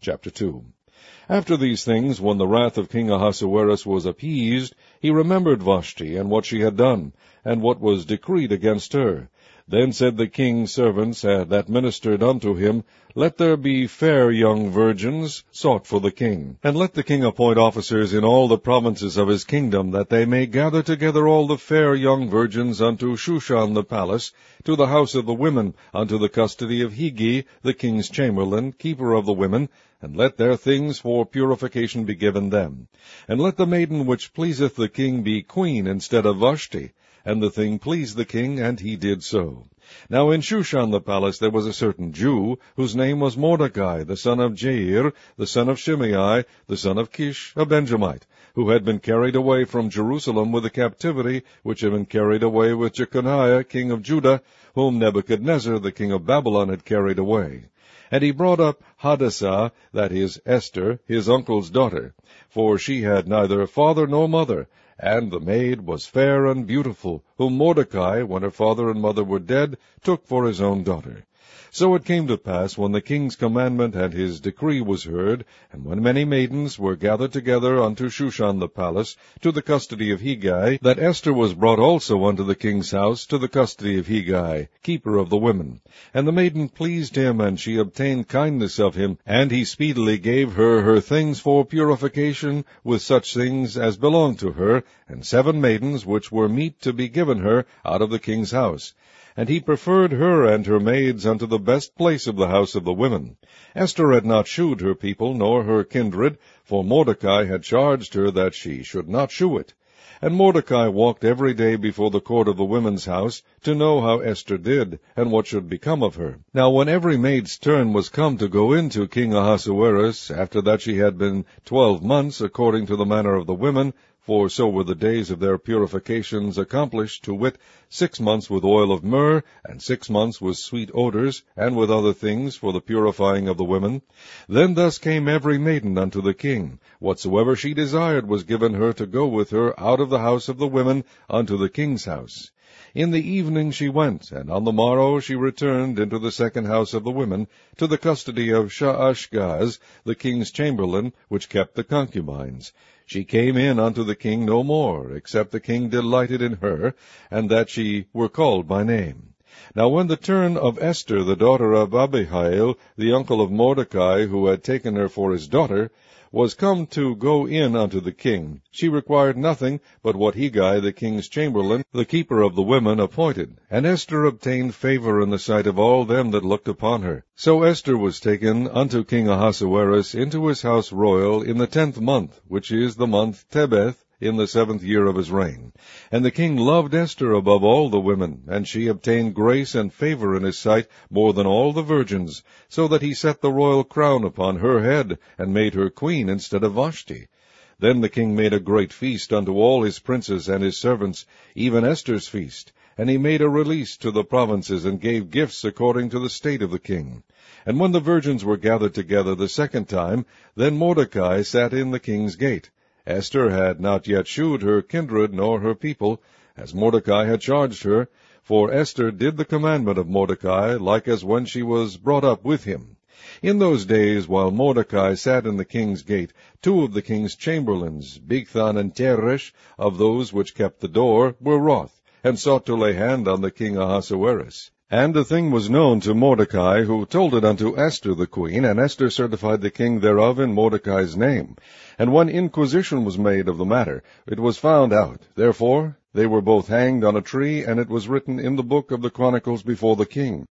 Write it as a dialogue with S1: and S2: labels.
S1: Chapter 2. After these things, when the wrath of King Ahasuerus was appeased, he remembered Vashti, and what she had done, and what was decreed against her. Then said the king's servants that ministered unto him, Let there be fair young virgins sought for the king. And let the king appoint officers in all the provinces of his kingdom, that they may gather together all the fair young virgins unto Shushan the palace, to the house of the women, unto the custody of Higi, the king's chamberlain, keeper of the women, and let their things for purification be given them. And let the maiden which pleaseth the king be queen instead of Vashti. And the thing pleased the king, and he did so. Now in Shushan the palace there was a certain Jew, whose name was Mordecai, the son of Jair, the son of Shimei, the son of Kish, a Benjamite, who had been carried away from Jerusalem with the captivity which had been carried away with Jeconiah, king of Judah, whom Nebuchadnezzar, the king of Babylon, had carried away. And he brought up Hadassah, that is, Esther, his uncle's daughter, for she had neither father nor mother, and the maid was fair and beautiful, whom Mordecai, when her father and mother were dead, took for his own daughter. So it came to pass, when the king's commandment and his decree was heard, and when many maidens were gathered together unto Shushan the palace, to the custody of Hegai, that Esther was brought also unto the king's house, to the custody of Hegai, keeper of the women. And the maiden pleased him, and she obtained kindness of him, and he speedily gave her her things for purification, with such things as belonged to her, and 7 maidens which were meet to be given her out of the king's house. And he preferred her and her maids unto the best place of the house of the women. Esther had not shewed her people, nor her kindred, for Mordecai had charged her that she should not shew it. And Mordecai walked every day before the court of the women's house, to know how Esther did, and what should become of her. Now when every maid's turn was come to go in to King Ahasuerus, after that she had been 12 months, according to the manner of the women, for so were the days of their purifications accomplished, to wit, 6 months with oil of myrrh, and 6 months with sweet odors, and with other things for the purifying of the women. Then thus came every maiden unto the king. Whatsoever she desired was given her to go with her out of the house of the women unto the king's house. In the evening she went, and on the morrow she returned into the second house of the women, to the custody of Shaashgaz, the king's chamberlain, which kept the concubines. She came in unto the king no more, except the king delighted in her, and that she were called by name. Now when the turn of Esther, the daughter of Abihail, the uncle of Mordecai, who had taken her for his daughter, was come to go in unto the king, she required nothing but what Hegai, the king's chamberlain, the keeper of the women, appointed. And Esther obtained favor in the sight of all them that looked upon her. So Esther was taken unto King Ahasuerus into his house royal in the 10th month, which is the month Tebeth, in the 7th year of his reign. And the king loved Esther above all the women, and she obtained grace and favor in his sight more than all the virgins, so that he set the royal crown upon her head, and made her queen instead of Vashti. Then the king made a great feast unto all his princes and his servants, even Esther's feast, and he made a release to the provinces, and gave gifts according to the state of the king. And when the virgins were gathered together the second time, then Mordecai sat in the king's gate. Esther had not yet shewed her kindred nor her people, as Mordecai had charged her, for Esther did the commandment of Mordecai, like as when she was brought up with him. In those days, while Mordecai sat in the king's gate, 2 of the king's chamberlains, Bigthan and Teresh, of those which kept the door, were wroth, and sought to lay hand on the king Ahasuerus. And the thing was known to Mordecai, who told it unto Esther the queen, and Esther certified the king thereof in Mordecai's name. And when inquisition was made of the matter, it was found out. Therefore they were both hanged on a tree, and it was written in the book of the Chronicles before the king.